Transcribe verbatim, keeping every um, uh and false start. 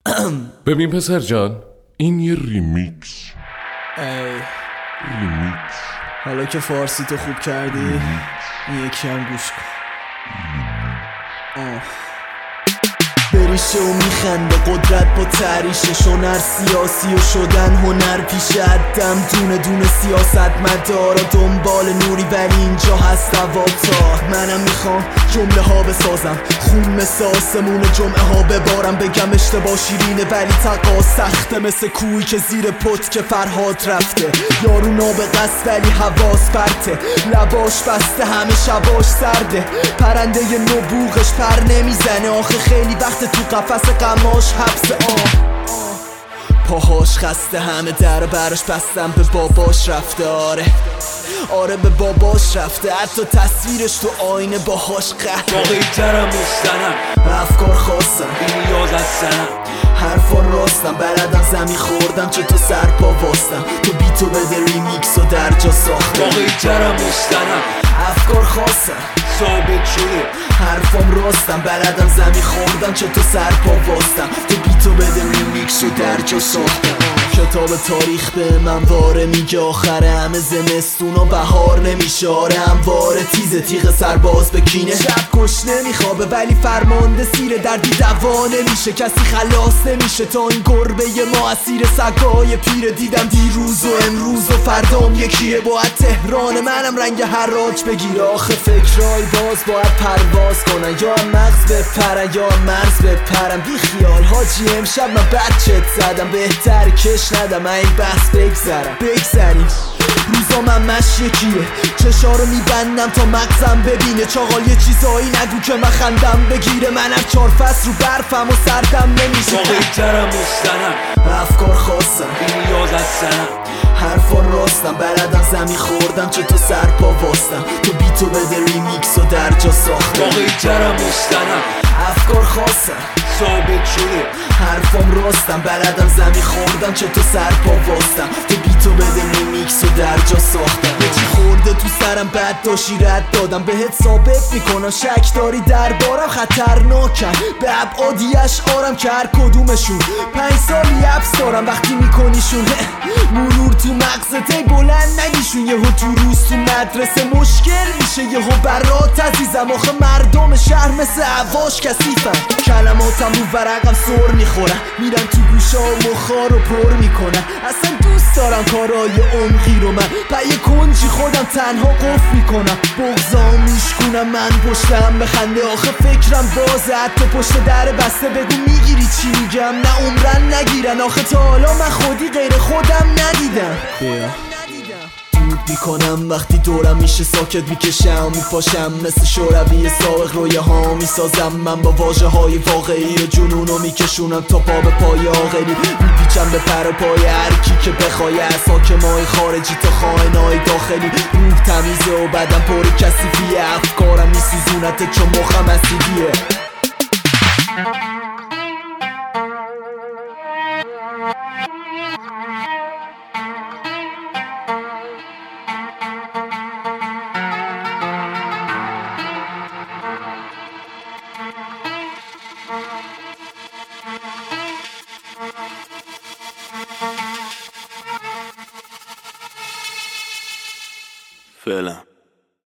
ببین پسر جان، این یه ریمیکس. ای ریمیکس. حالا که فارسی تو خوب کردی این یکی هم گوش کن. آه بریشه و میخنده قدرت با تحریشش، هنر سیاسی و شدن هنر پیش عدم، دونه دونه سیاست مدارا دنبال نوری، ولی اینجا هست اواتار. منم میخوام جمله ها بسازم، خون مثل آسمون جمعه ها ببارم، بگم اشتباه شیرینه ولی تقا سخته، مثل کوی که زیر پت که فرهاد رفته، یارو نابغست ولی حواس پرته، لباش بسته همه شباش سرده، پرنده نبوغش پر نمیزنه، آخه خیلی وقت تو قفس قماش حبس. آه پاهاش خسته، همه در برش بستم، به باباش رفته. آره آره به باباش رفته، حتی تصویرش تو آینه باهاش قهره. واقعی ترم مستنم، افکار خواستم این یاد از سنم، حرفا راستم، بلدم زمین خوردم چه تو سر پا واستم، تو بی تو بده ریمیکس و در جا ساختم. واقعی ترم مستنم، افکار خواستم ثابت شده، حرفام راستم، بلدم زمین خوردم چه تو سر پا واستم، تو بی تو بده ریمیکس و در جا ساختم. کتاب تاریخ به من واره میگه آخر همه زمستون و بهار نمیشه، آره همواره تیزه تیغ سرباز به کینه، شب کش نمیخوابه ولی فرمانده سیره، دردی دوا نمیشه کسی خلاص نمیشه، تا این گربه ما اسیر سگای پیره، دیدم دیروز و امروز و فردام یکیه، باید تهران منم رنگ حراج بگیره، آخه فکرای باز باید پرواز کنن، یا مغز بپرن یا مرز بپرن، بی خیال حاجی امشب من بچت زدم، بهتر کش ندم این بحث بگذرم بگذریم. روزا من مش یکیه، چشا رو میبندم تا مغزم ببینه، چاقال یه چیزایی نگو که من خندم بگیره، منم چار فصل رو برفم و سردم نمیشه. واقعی ترم مستنم، افکار خواستم این یاد از سنم، حرفا راستم، بلدم زمین خوردم چه تو سر پا واستم، تو بی تو بده ریمیکس و در جا ساختم. واقعی ترم مستنم، افکار خواستم ثابت شده، حرفام راستم، بلدم زمین خوردم چه تو سر پا واستم، تو بی تو بده ریمیکس و در جا ساختم. یه چی خورده تو سرم بد داشی رد دادم، بهت ثابت میکنم شک داری دربارم خطرناکم، به ابعادی اشعارم که هر کدومشون پنج سالی حبس دارم، وقتی میکنیشون مرور تو مغزت ای بلند نگیشون، یهو تو روز تو مدرسه مشکل میشه، یهو برات عزیزم، آخه مردم شهر مثل عواش کثیفن، کلماتم رو ورقم سر میخورن، میرن تو گوشا و مخا رو پر میکنن، اصلا دوست دارم کارای عمقی رو من پای کنجی خودم تنها قفل میکنم، بغضا میشکونم من پشتم بخنده، آخه فکرم بازه، حتی پشت در بسته بگو میگیری چی میگم، نه عمرن نگیرن، آخه تا حالا من خودی غیر خودم ندیدم. دود میکنم وقتی دورم میشه، ساکت میکشم میپاشم، مثل شوروی سائق رویه ها میسازم، من با واژه های واقعی و جنونو میکشونم تا پا به پای آخری، میپیچم به پر و پای هر کی که بخوای، از حاکمای خارجی تا خائنای داخلی، روح تمیزه و بدن پر کثیفیه، افکارم میسوزونته چون مخم اسیدیه. فعلا